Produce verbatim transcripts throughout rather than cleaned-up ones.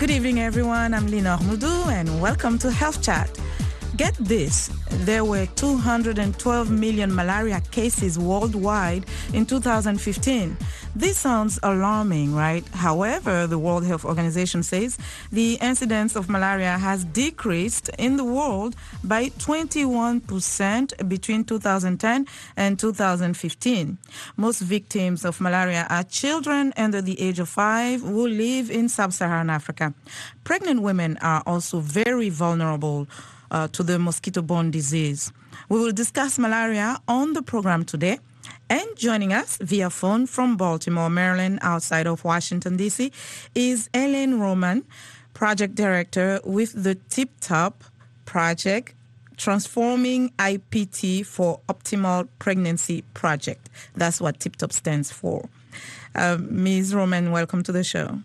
Good evening, everyone. I'm Lina Ahmudou, and welcome to Health Chat. Get this, there were two hundred twelve million malaria cases worldwide in two thousand fifteen. This sounds alarming, right? However, the World Health Organization says the incidence of malaria has decreased in the world by twenty-one percent between two thousand ten and two thousand fifteen. Most victims of malaria are children under the age of five who live in sub-Saharan Africa. Pregnant women are also very vulnerable Uh, to the mosquito-borne disease. We will discuss malaria on the program today. And joining us via phone from Baltimore, Maryland, outside of Washington, D C, is Ellen Roman, Project Director with the TipTop Project, Transforming I P T for Optimal Pregnancy Project. That's what TipTop stands for. Uh, Miz Roman, welcome to the show.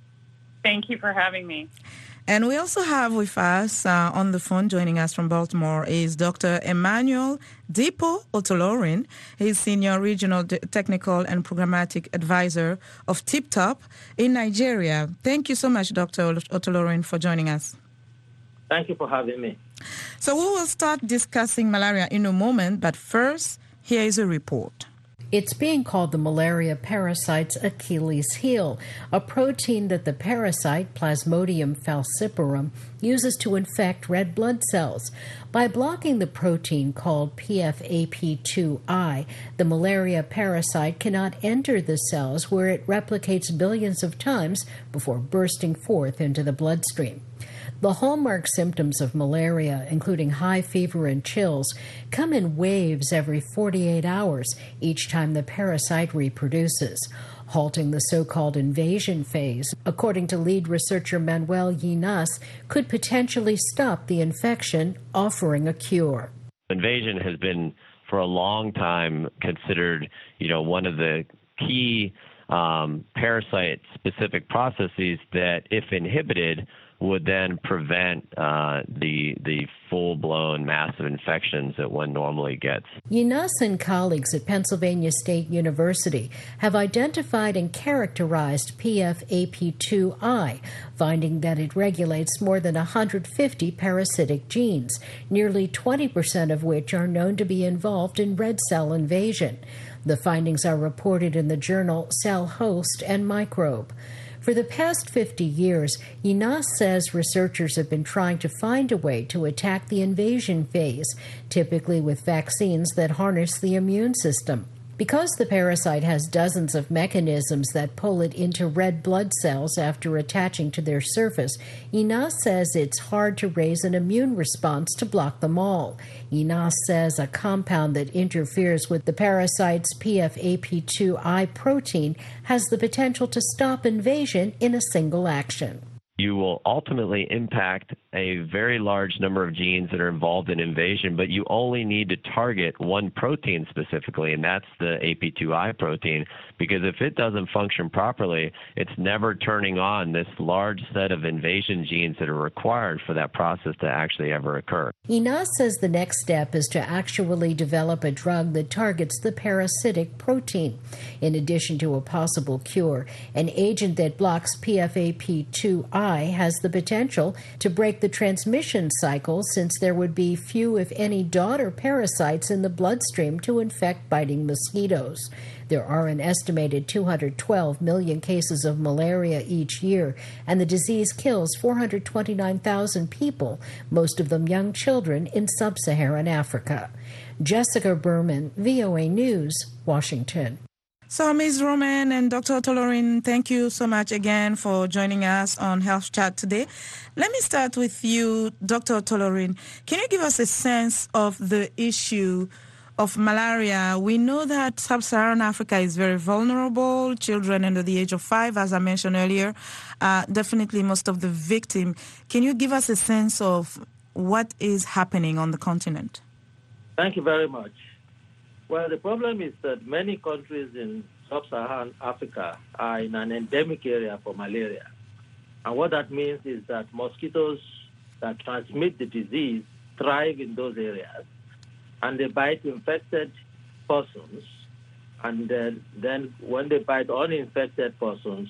Thank you for having me. And we also have with us uh, on the phone, joining us from Baltimore, is Doctor Emmanuel Dipo Otolorin. He's Senior Regional D- Technical and Programmatic Advisor of TipTop in Nigeria. Thank you so much, Doctor Otolorin, for joining us. Thank you for having me. So we will start discussing malaria in a moment, but first, here is a report. It's being called the malaria parasite's Achilles heel, a protein that the parasite, Plasmodium falciparum, uses to infect red blood cells. By blocking the protein called P F A P two I, the malaria parasite cannot enter the cells where it replicates billions of times before bursting forth into the bloodstream. The hallmark symptoms of malaria, including high fever and chills, come in waves every forty-eight hours each time the parasite reproduces. Halting the so-called invasion phase, according to lead researcher Manuel Yinas, could potentially stop the infection, offering a cure. Invasion has been, for a long time, considered, you know, one of the key um, parasite-specific processes that, if inhibited, would then prevent uh, the the full-blown massive infections that one normally gets. Yinas and colleagues at Pennsylvania State University have identified and characterized P F A P two I, finding that it regulates more than one hundred fifty parasitic genes, nearly twenty percent of which are known to be involved in red cell invasion. The findings are reported in the journal Cell Host and Microbe. For the past fifty years, Yinas says researchers have been trying to find a way to attack the invasion phase, typically with vaccines that harness the immune system. Because the parasite has dozens of mechanisms that pull it into red blood cells after attaching to their surface, Yinas says it's hard to raise an immune response to block them all. Yinas says a compound that interferes with the parasite's P F A P two I protein has the potential to stop invasion in a single action. You will ultimately impact a very large number of genes that are involved in invasion, but you only need to target one protein specifically, and that's the A P two I protein, because if it doesn't function properly, it's never turning on this large set of invasion genes that are required for that process to actually ever occur. Yinas says the next step is to actually develop a drug that targets the parasitic protein. In addition to a possible cure, an agent that blocks P F A P two I has the potential to break the transmission cycle, since there would be few, if any, daughter parasites in the bloodstream to infect biting mosquitoes. There are an estimated two hundred twelve million cases of malaria each year, and the disease kills four hundred twenty-nine thousand people, most of them young children in sub-Saharan Africa. Jessica Berman, V O A News, Washington. So, Miz Roman and Doctor Otolorin, thank you so much again for joining us on Health Chat today. Let me start with you, Doctor Otolorin. Can you give us a sense of the issue of malaria? We know that sub-Saharan Africa is very vulnerable. Children under the age of five, as I mentioned earlier, are definitely most of the victim. Can you give us a sense of what is happening on the continent? Thank you very much. Well, the problem is that many countries in sub-Saharan Africa are in an endemic area for malaria. And what that means is that mosquitoes that transmit the disease thrive in those areas, and they bite infected persons. And then, then when they bite uninfected persons,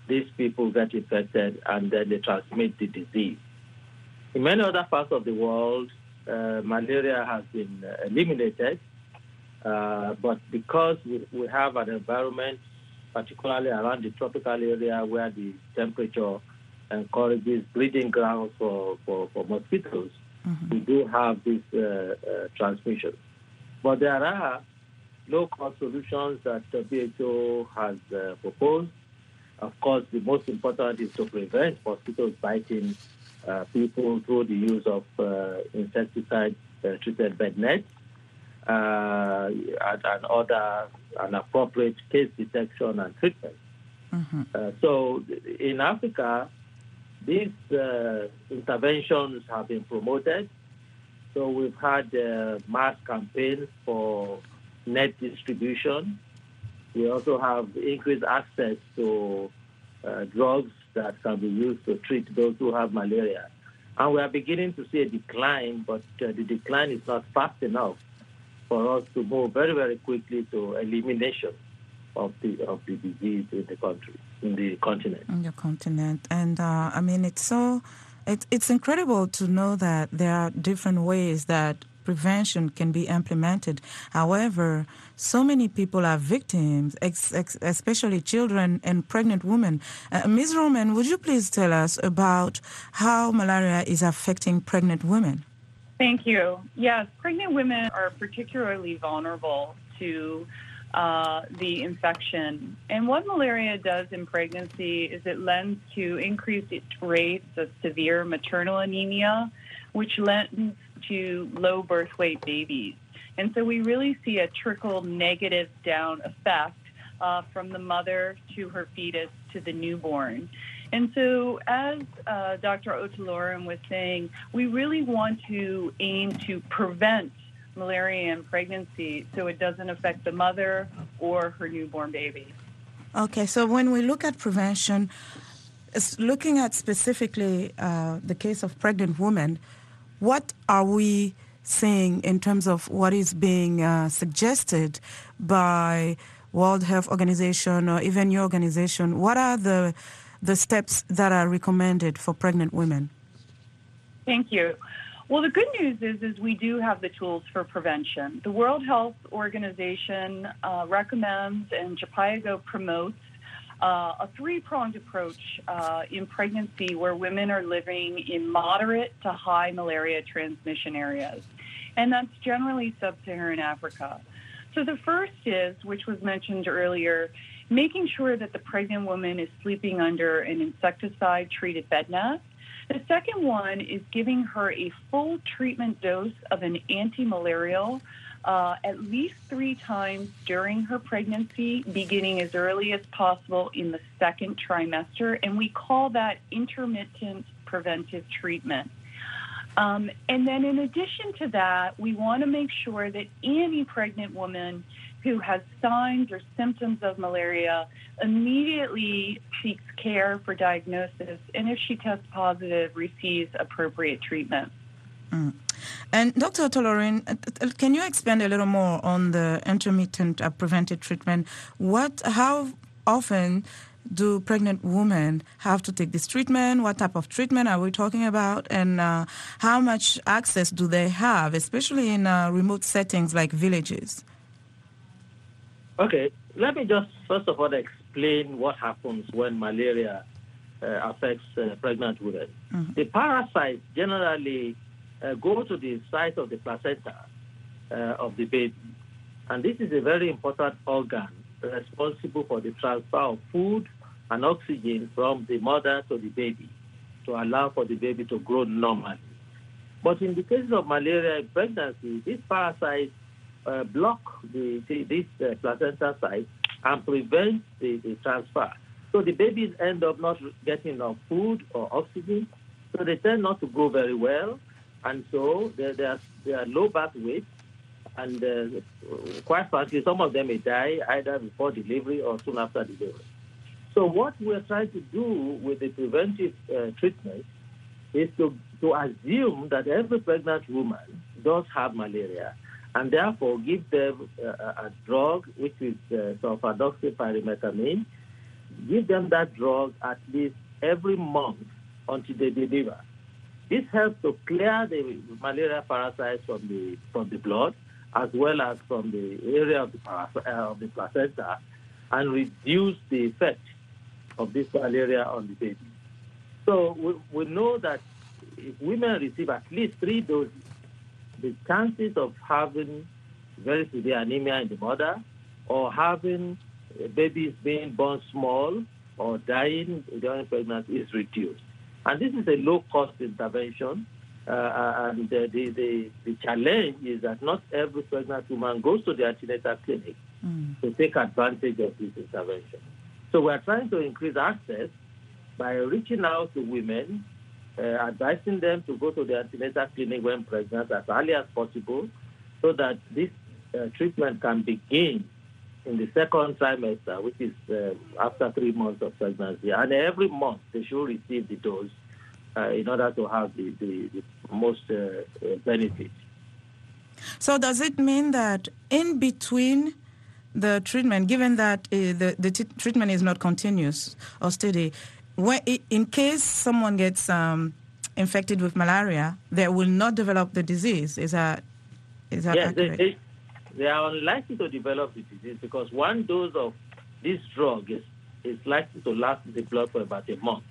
these people get infected and then they transmit the disease. In many other parts of the world, uh, malaria has been uh, eliminated, uh, but because we, we have an environment, particularly around the tropical area where the temperature encourages breeding grounds for, for, for mosquitoes, mm-hmm. we do have this uh, uh, transmission. But there are low-cost solutions that W H O has uh, proposed. Of course, the most important is to prevent mosquitoes biting uh, people through the use of uh, insecticide-treated uh, bed nets uh, and, and other and appropriate case detection and treatment. Mm-hmm. Uh, so in Africa, these uh, interventions have been promoted. So we've had uh, mass campaigns for net distribution. We also have increased access to uh, drugs that can be used to treat those who have malaria. And we are beginning to see a decline, but uh, the decline is not fast enough for us to move very, very quickly to elimination of the of the disease in the country, in the continent. In the continent. And, uh, I mean, it's so, it, it's incredible to know that there are different ways that prevention can be implemented. However, so many people are victims, ex- ex- especially children and pregnant women. Uh, Miz Roman, would you please tell us about how malaria is affecting pregnant women? Thank you. Yes, pregnant women are particularly vulnerable to uh, the infection. And what malaria does in pregnancy is it lends to increased rates of severe maternal anemia, which lends to low birth weight babies. And so we really see a trickle negative down effect uh, from the mother to her fetus to the newborn. And so as uh, Doctor Otolorin was saying, we really want to aim to prevent malaria in pregnancy so it doesn't affect the mother or her newborn baby. Okay, so when we look at prevention, looking at specifically uh, the case of pregnant women, what are we seeing in terms of what is being uh, suggested by World Health Organization or even your organization? What are the the steps that are recommended for pregnant women? Thank you. Well, the good news is, is we do have the tools for prevention. The World Health Organization uh, recommends and JPIAGO promotes Uh, a three-pronged approach uh, in pregnancy where women are living in moderate to high malaria transmission areas. And that's generally sub-Saharan Africa. So the first is, which was mentioned earlier, making sure that the pregnant woman is sleeping under an insecticide-treated bed net. The second one is giving her a full treatment dose of an anti-malarial Uh, at least three times during her pregnancy, beginning as early as possible in the second trimester, and we call that intermittent preventive treatment. Um, and then in addition to that, we want to make sure that any pregnant woman who has signs or symptoms of malaria immediately seeks care for diagnosis, and if she tests positive, receives appropriate treatment. Mm. And Doctor Otolorin, can you expand a little more on the intermittent uh, preventive treatment? What, how often do pregnant women have to take this treatment? What type of treatment are we talking about? And uh, how much access do they have, especially in uh, remote settings like villages? Okay, let me just first of all explain what happens when malaria uh, affects uh, pregnant women. Mm-hmm. The parasites generally Uh, go to the site of the placenta uh, of the baby. And this is a very important organ responsible for the transfer of food and oxygen from the mother to the baby to allow for the baby to grow normally. But in the case of malaria in pregnancy, these parasites uh, block the, the this uh, placenta site and prevent the, the transfer. So the babies end up not getting enough food or oxygen, so they tend not to grow very well. And so they, they, are, they are low birth weight, and uh, quite frankly, some of them may die either before delivery or soon after delivery. So what we're trying to do with the preventive uh, treatment is to, to assume that every pregnant woman does have malaria, and therefore give them uh, a drug, which is uh, sulfadoxypyrimethamine, give them that drug at least every month until they deliver. This helps to clear the malaria parasites from the from the blood, as well as from the area of the, uh, of the placenta, and reduce the effect of this malaria on the baby. So we, we know that if women receive at least three doses, the chances of having very severe anemia in the mother, or having babies being born small or dying during pregnancy is reduced. And this is a low-cost intervention. Uh, and the, the, the, the challenge is that not every pregnant woman goes to the antenatal clinic mm. to take advantage of this intervention. So we're trying to increase access by reaching out to women, uh, advising them to go to the antenatal clinic when pregnant as early as possible, so that this uh, treatment can begin in the second trimester, which is uh, after three months of pregnancy. And every month they should receive the dose uh, in order to have the, the, the most uh, uh, benefit. So does it mean that in between the treatment, given that uh, the, the t- treatment is not continuous or steady, when, in case someone gets um, infected with malaria, they will not develop the disease? Is that, is that yes, accurate? They, they, they are unlikely to develop the disease because one dose of this drug is, is likely to last in the blood for about a month.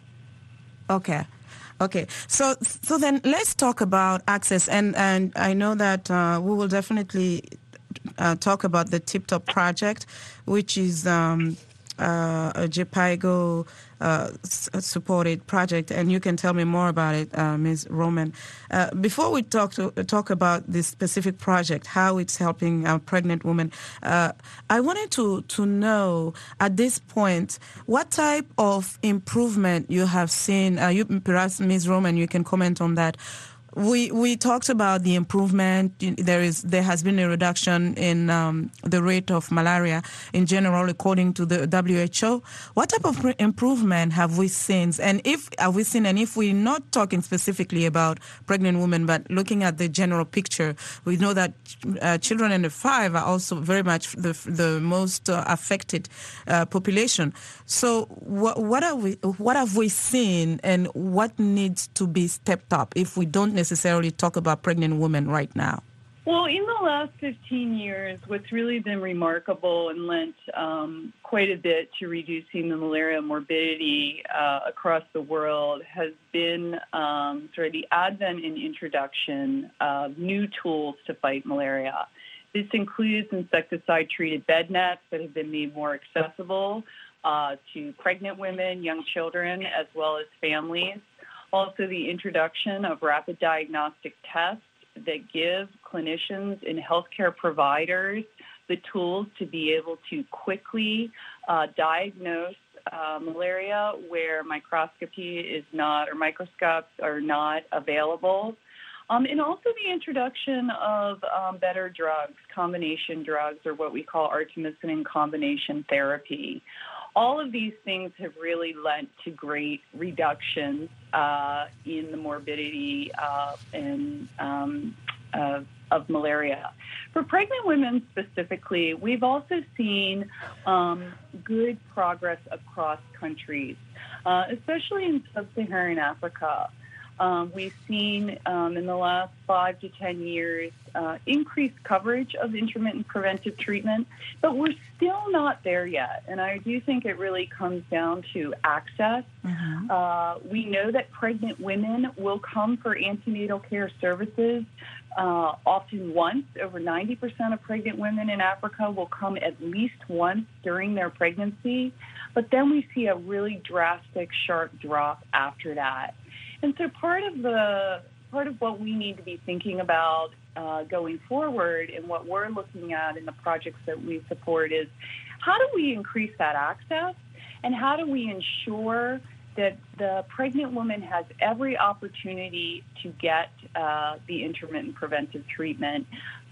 Okay. Okay. So so then let's talk about access. And, and I know that uh, we will definitely uh, talk about the Tip Top project, which is um, uh, a JPIGO uh, supported project, and you can tell me more about it, uh, Miz Roman. Uh, before we talk to, talk about this specific project, how it's helping uh, pregnant women, uh, I wanted to, to know at this point what type of improvement you have seen. Uh, you, perhaps Miz Roman, you can comment on that. We we talked about the improvement. There is there has been a reduction in um, the rate of malaria in general, according to the W H O. What type of improvement have we seen? And if have we seen? And if we're not talking specifically about pregnant women, but looking at the general picture, we know that uh, children under five are also very much the the most uh, affected uh, population. So what what are we? What have we seen, and what needs to be stepped up if we don't necessarily talk about pregnant women right now? Well, in the last fifteen years, what's really been remarkable and lent um, quite a bit to reducing the malaria morbidity uh, across the world has been um, sort of the advent and introduction of new tools to fight malaria. This includes insecticide-treated bed nets that have been made more accessible uh, to pregnant women, young children, as well as families. Also, the introduction of rapid diagnostic tests that give clinicians and healthcare providers the tools to be able to quickly uh, diagnose uh, malaria where microscopy is not, or microscopes are not available. Um, and also the introduction of um, better drugs, combination drugs, or what we call artemisinin combination therapy. All of these things have really led to great reductions uh, in the morbidity uh, and um, uh, of malaria. For pregnant women specifically, we've also seen um, good progress across countries, uh, especially in sub-Saharan Africa. Um, we've seen um, in the last five to ten years uh, increased coverage of intermittent preventive treatment, but we're still not there yet. And I do think it really comes down to access. Mm-hmm. Uh, we know that pregnant women will come for antenatal care services uh, often once. Over ninety percent of pregnant women in Africa will come at least once during their pregnancy, but then we see a really drastic, sharp drop after that. And so part of the part of what we need to be thinking about uh, going forward and what we're looking at in the projects that we support is how do we increase that access and how do we ensure that the pregnant woman has every opportunity to get uh, the intermittent preventive treatment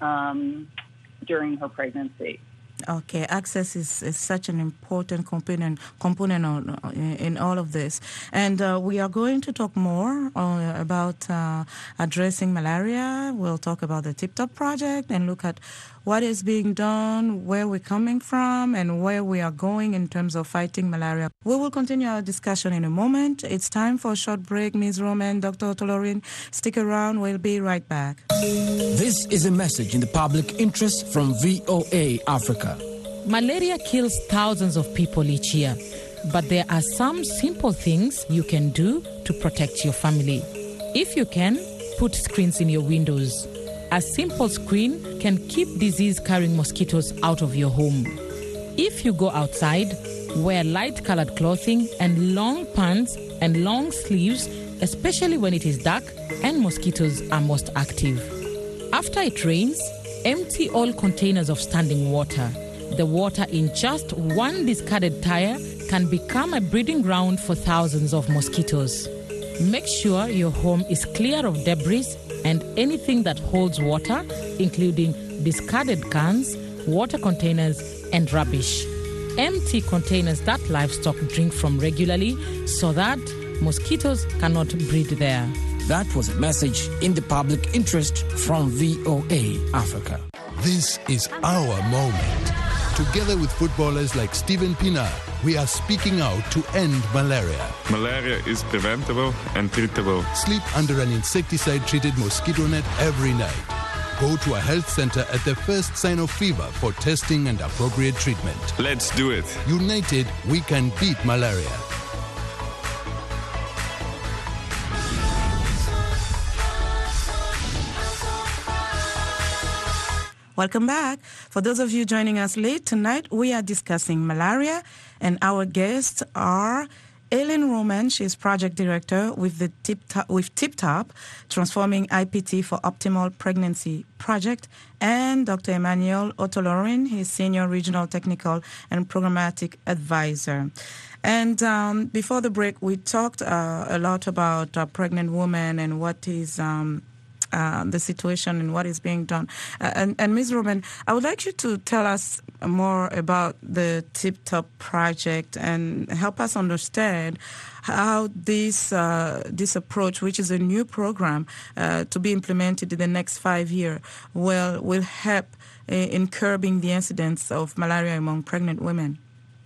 um, during her pregnancy. Okay, access is, is such an important component component on, in, in all of this. And uh, we are going to talk more uh, about uh, addressing malaria. We'll talk about the Tip Top project and look at what is being done, where we're coming from, and where we are going in terms of fighting malaria. We will continue our discussion in a moment. It's time for a short break. Miz Roman, Doctor Otolorin, stick around. We'll be right back. This is a message in the public interest from V O A Africa. Malaria kills thousands of people each year, but there are some simple things you can do to protect your family. If you can, put screens in your windows. A simple screen can keep disease-carrying mosquitoes out of your home. If you go outside, wear light-colored clothing and long pants and long sleeves, especially when it is dark and mosquitoes are most active. After it rains, empty all containers of standing water. The water in just one discarded tire can become a breeding ground for thousands of mosquitoes. Make sure your home is clear of debris and anything that holds water, including discarded cans, water containers, and rubbish. Empty containers that livestock drink from regularly so that mosquitoes cannot breed there. That was a message in the public interest from V O A Africa. This is our moment. Together with footballers like Steven Pienaar, we are speaking out to end malaria. Malaria is preventable and treatable. Sleep under an insecticide-treated mosquito net every night. Go to a health center at the first sign of fever for testing and appropriate treatment. Let's do it. United, we can beat malaria. Welcome back. For those of you joining us late tonight, we are discussing malaria, and our guests are Aileen Roman. She's project director with the Tip Top, with Tip Top, Transforming I P T for Optimal Pregnancy Project, and Doctor Emmanuel Otolorin. He's senior regional technical and programmatic advisor. And um, before the break, we talked uh, a lot about uh, pregnant women and what is um, Uh, the situation and what is being done. Uh, and, and Miz Roman, I would like you to tell us more about the Tip Top project and help us understand how this uh, this approach, which is a new program uh, to be implemented in the next five years, will, will help uh, in curbing the incidence of malaria among pregnant women.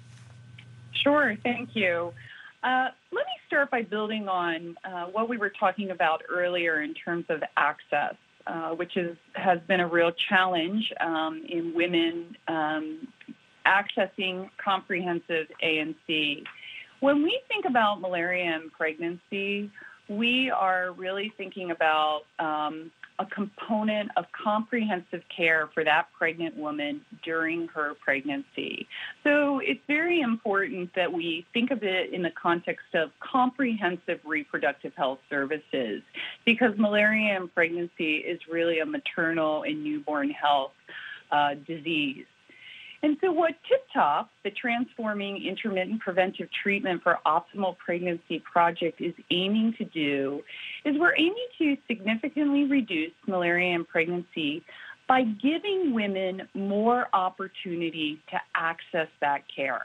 Sure, thank you. Uh, let me start by building on uh, what we were talking about earlier in terms of access, uh, which is, has been a real challenge um, in women um, accessing comprehensive A N C. When we think about malaria and pregnancy, we are really thinking about um, a component of comprehensive care for that pregnant woman during her pregnancy. So it's very important that we think of it in the context of comprehensive reproductive health services, because malaria and pregnancy is really a maternal and newborn health uh, disease. And so what Tip Top, the Transforming Intermittent Preventive Treatment for Optimal Pregnancy Project, is aiming to do is we're aiming to significantly reduce malaria and pregnancy by giving women more opportunity to access that care.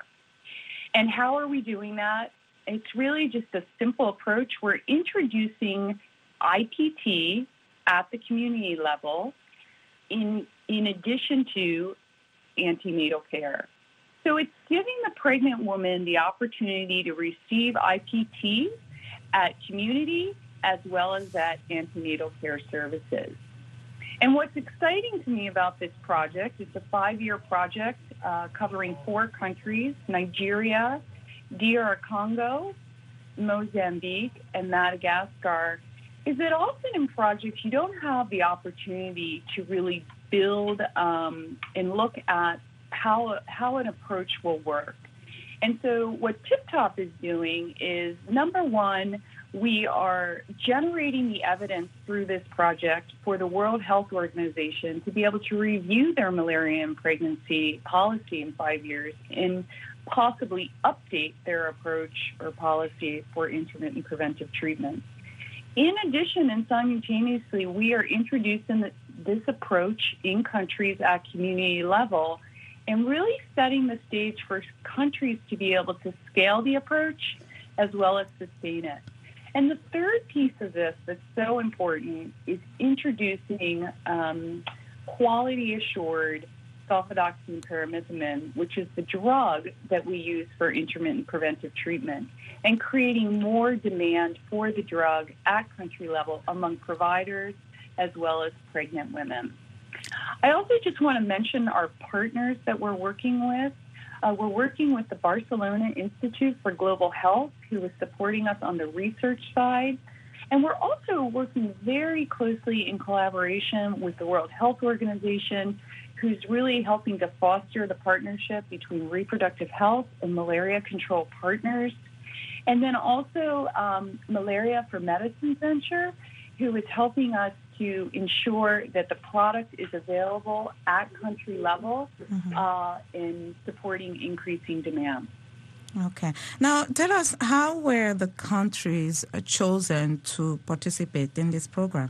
And how are we doing that? It's really just a simple approach. We're introducing I P T at the community level in, in addition to antenatal care. So it's giving the pregnant woman the opportunity to receive I P T at community as well as at antenatal care services. And what's exciting to me about this project, it's a five-year project uh, covering four countries, Nigeria, D R Congo, Mozambique, and Madagascar, is that often in projects you don't have the opportunity to really build um, and look at how how an approach will work. And so what Tip Top is doing is, number one, we are generating the evidence through this project for the World Health Organization to be able to review their malaria and pregnancy policy in five years and possibly update their approach or policy for intermittent preventive treatment. In addition, and simultaneously, we are introducing the, this approach in countries at community level and really setting the stage for countries to be able to scale the approach as well as sustain it. And the third piece of this that's so important is introducing um, quality assured sulfadoxine pyrimethamine, which is the drug that we use for intermittent preventive treatment, and creating more demand for the drug at country level among providers as well as pregnant women. I also just want to mention our partners that we're working with. Uh, we're working with the Barcelona Institute for Global Health, who is supporting us on the research side. And we're also working very closely in collaboration with the World Health Organization, who's really helping to foster the partnership between reproductive health and malaria control partners. And then also um, Malaria for Medicine Venture, who is helping us to ensure that the product is available at country level mm-hmm. uh, in supporting increasing demand. Okay. Now, tell us, how were the countries chosen to participate in this program?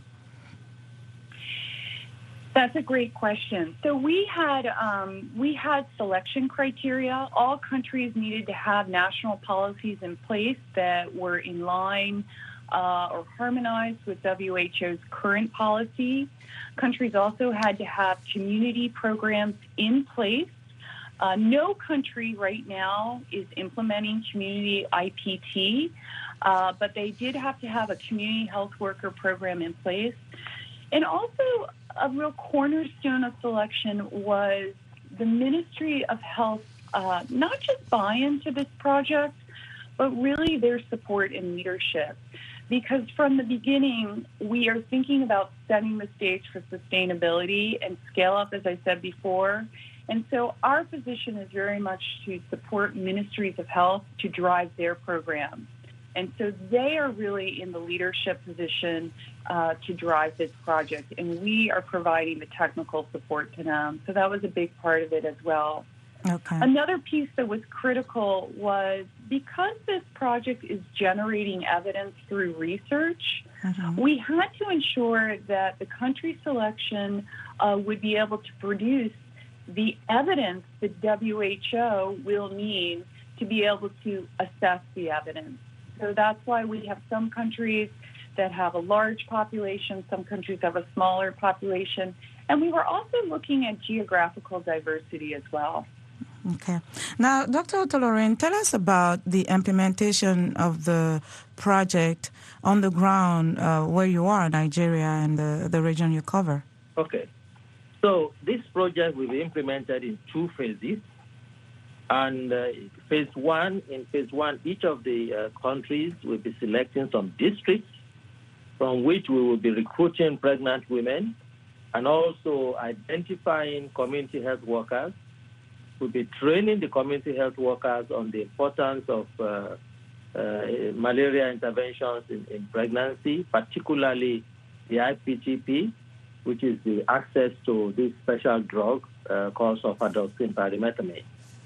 That's a great question. So we had um, we had selection criteria. All countries needed to have national policies in place that were in line uh, or harmonized with W H O's current policy. Countries also had to have community programs in place. Uh, no country right now is implementing community I P T, uh, but they did have to have a community health worker program in place. And also, a real cornerstone of selection was the Ministry of Health, uh, not just buy-in to this project, but really their support and leadership. Because from the beginning, we are thinking about setting the stage for sustainability and scale up, as I said before. And so our position is very much to support ministries of health to drive their programs. And so they are really in the leadership position uh, to drive this project, and we are providing the technical support to them. So that was a big part of it as well. Okay. Another piece that was critical was because this project is generating evidence through research, mm-hmm. we had to ensure that the country selection uh, would be able to produce the evidence that W H O will need to be able to assess the evidence. So that's why we have some countries that have a large population, some countries have a smaller population, and we were also looking at geographical diversity as well. Okay. Now, Doctor Otolorin, tell us about the implementation of the project on the ground uh, where you are, Nigeria, and the, the region you cover. Okay. So this project will be implemented in two phases. And uh, phase one, in phase one, each of the uh, countries will be selecting some districts from which we will be recruiting pregnant women and also identifying community health workers. We'll be training the community health workers on the importance of uh, uh, malaria interventions in, in pregnancy, particularly the I P T P, which is the access to this special drug uh, called sulfadoxine pyrimethamine.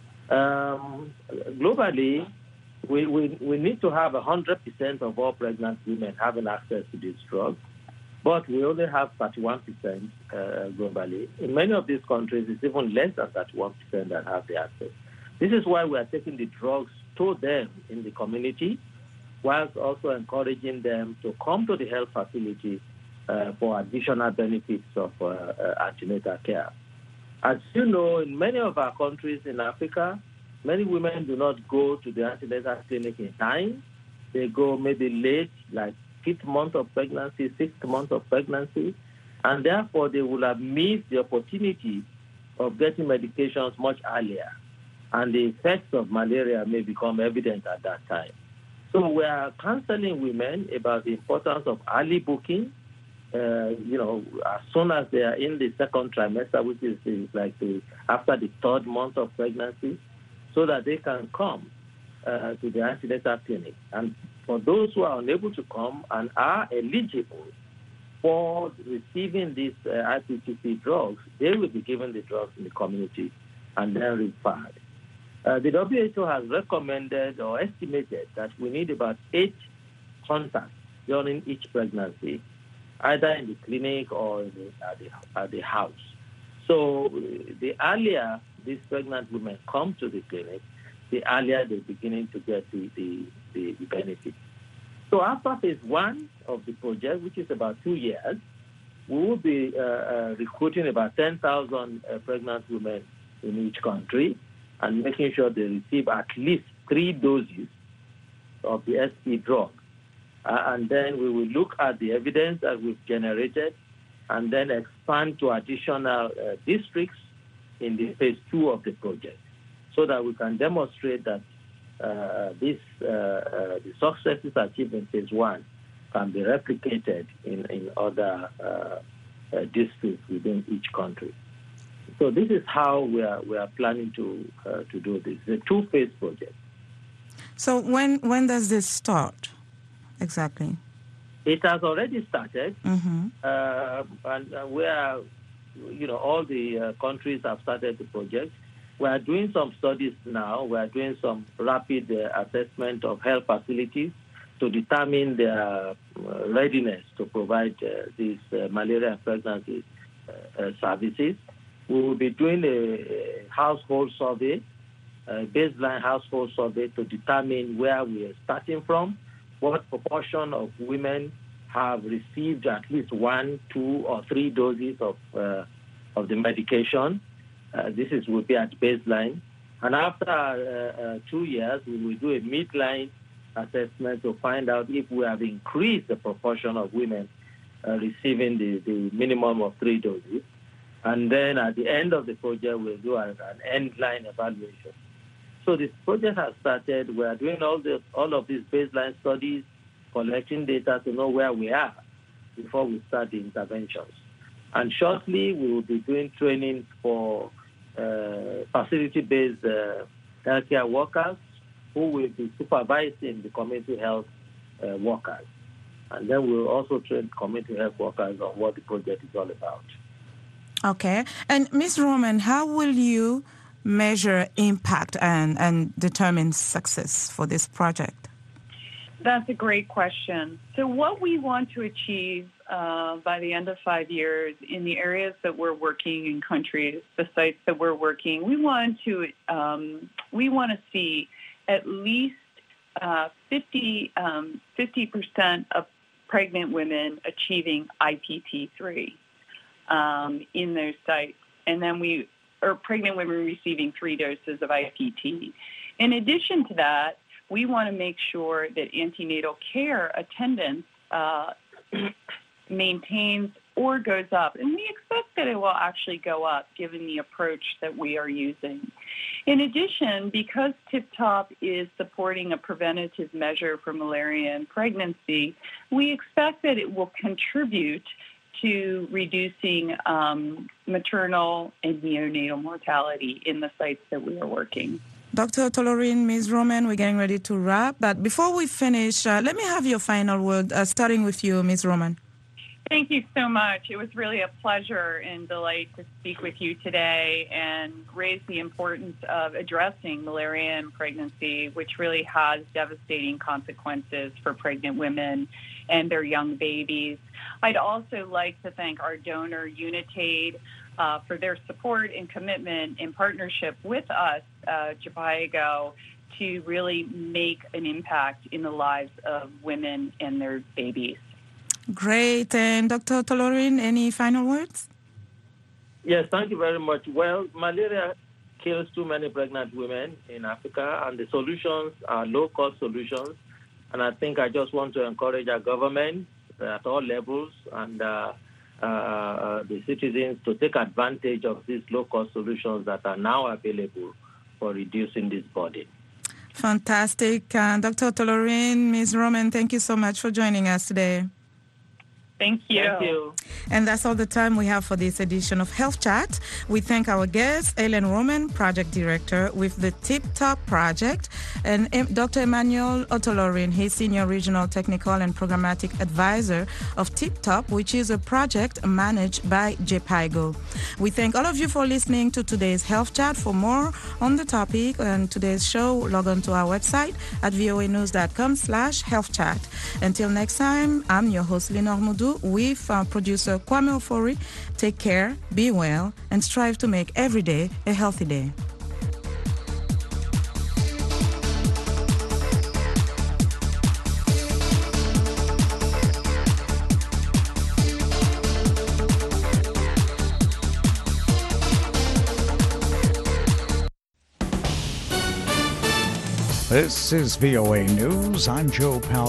Um, globally, we, we, we need to have one hundred percent of all pregnant women having access to this drug, but we only have thirty-one percent uh, globally. In many of these countries, it's even less than thirty-one percent that have the access. This is why we are taking the drugs to them in the community, whilst also encouraging them to come to the health facility uh, for additional benefits of uh, uh, antenatal care. As you know, in many of our countries in Africa, many women do not go to the antenatal clinic in time. They go maybe late, like fifth month of pregnancy, sixth month of pregnancy, and therefore they will have missed the opportunity of getting medications much earlier, and the effects of malaria may become evident at that time. So we are counseling women about the importance of early booking, Uh, you know, as soon as they are in the second trimester, which is the, like the, after the third month of pregnancy, so that they can come uh, to the antenatal clinic. And for those who are unable to come and are eligible for receiving these uh, I P T P drugs, they will be given the drugs in the community and then referred. Uh, the W H O has recommended or estimated that we need about eight contacts during each pregnancy, either in the clinic or in the, at, the, at the house. So the earlier these pregnant women come to the clinic, the earlier they're beginning to get the, the, the, the benefits. So after phase one of the project, which is about two years, we will be uh, uh, recruiting about ten thousand uh, pregnant women in each country and making sure they receive at least three doses of the S P drug. Uh, and then we will look at the evidence that we've generated and then expand to additional uh, districts in the phase two of the project so that we can demonstrate that uh, this, uh, uh, the successes achieved in phase one can be replicated in, in other uh, uh, districts within each country. So this is how we are, we are planning to, uh, to do this. It's a two-phase project. So when, when does this start exactly? It has already started, mm-hmm. uh, and uh, we are, you know, all the uh, countries have started the project. We are doing some studies now. We are doing some rapid uh, assessment of health facilities to determine their uh, readiness to provide uh, these uh, malaria and pregnancy uh, uh, services. We will be doing a, a household survey, a baseline household survey to determine where we are starting from, what proportion of women have received at least one, two, or three doses of uh, of the medication. Uh, this is will be at baseline. And after uh, uh, two years, we will do a midline assessment to find out if we have increased the proportion of women uh, receiving the, the minimum of three doses. And then at the end of the project, we'll do an, an end-line evaluation. So this project has started. We are doing all the all of these baseline studies, collecting data to know where we are before we start the interventions. And shortly, we will be doing training for uh, facility-based uh, healthcare workers who will be supervising the community health uh, workers. And then we'll also train community health workers on what the project is all about. Okay. And Miz Roman, how will you measure impact and, and determine success for this project? That's a great question. So what we want to achieve uh, by the end of five years in the areas that we're working in countries, the sites that we're working, we want to um, we want to see at least uh, fifty percent of pregnant women achieving I P T three um, in those sites, and then we or pregnant women receiving three doses of I P T. In addition to that, we want to make sure that antenatal care attendance uh, maintains or goes up. And we expect that it will actually go up given the approach that we are using. In addition, because TipTop is supporting a preventative measure for malaria and pregnancy, we expect that it will contribute to reducing um, maternal and neonatal mortality in the sites that we are working. Doctor Tolorin, Miz Roman, we're getting ready to wrap. But before we finish, uh, let me have your final word, uh, starting with you, Miz Roman. Thank you so much. It was really a pleasure and delight to speak with you today and raise the importance of addressing malaria and pregnancy, which really has devastating consequences for pregnant women and their young babies. I'd also like to thank our donor, Unitaid, uh, for their support and commitment in partnership with us, uh, Jhpiego, to really make an impact in the lives of women and their babies. Great. And Doctor Tolorin, any final words? Yes, thank you very much. Well, malaria kills too many pregnant women in Africa, and the solutions are low-cost solutions. And I think I just want to encourage our government at all levels and uh, uh, the citizens to take advantage of these low-cost solutions that are now available for reducing this burden. Fantastic. Uh, Doctor Tolorin, Miz Roman, thank you so much for joining us today. Thank you. Thank you. And that's all the time we have for this edition of Health Chat. We thank our guest, Ellen Roman, Project Director with the TipTop Project, and Doctor Emmanuel Otolorin, his Senior Regional Technical and Programmatic Advisor of TipTop, which is a project managed by Jhpiego. We thank all of you for listening to today's Health Chat. For more on the topic and today's show, log on to our website at voanews.com slash health chat. Until next time, I'm your host, Lenore Moudou, with our producer Kwame Ofori. Take care, be well, and strive to make every day a healthy day. This is V O A News. I'm Joe Powell.